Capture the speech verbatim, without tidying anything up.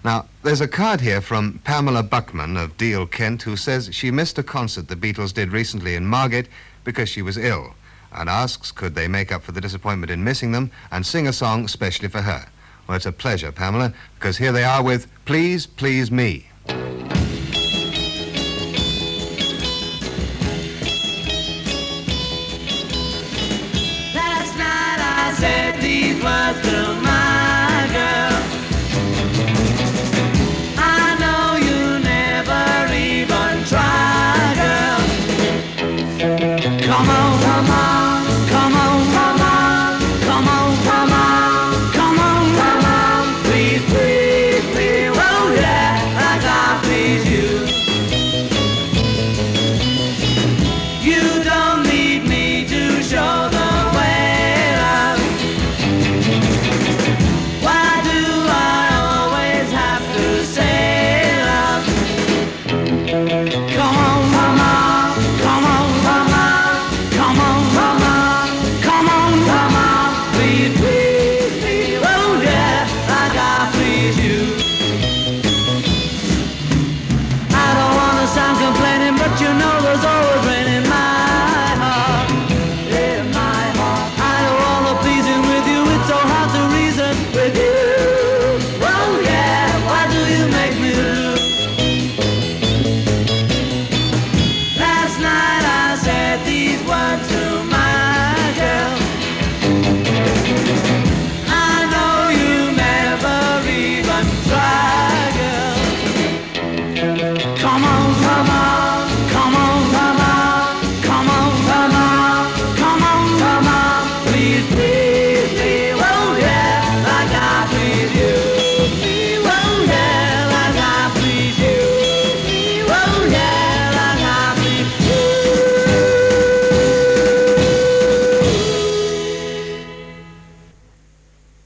Now, there's a card here from Pamela Buckman of Deal, Kent, who says she missed a concert the Beatles did recently in Margate because she was ill, and asks could they make up for the disappointment in missing them and sing a song specially for her. Well, it's a pleasure, Pamela, because here they are with Please, Please Me. Last night I said these words to my